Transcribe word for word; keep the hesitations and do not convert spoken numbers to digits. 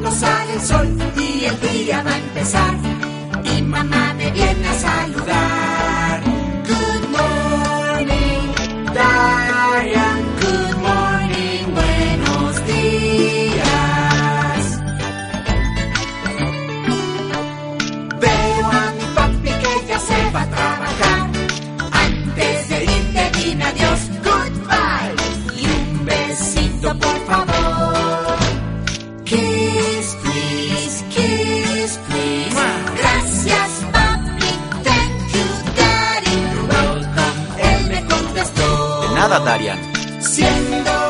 cuando sale el sol y el día va a empezar. Y mamá me viene a saludar. Good morning, Darian. Good morning, buenos días. Veo a mi papi que ya se va a trabajar. Antes de irte dime adiós, goodbye. Y un besito por favor. Kiss, please, kiss, please. Gracias, papi, thank you, daddy. You're welcome, él me contestó. De nada, Darian. Siendo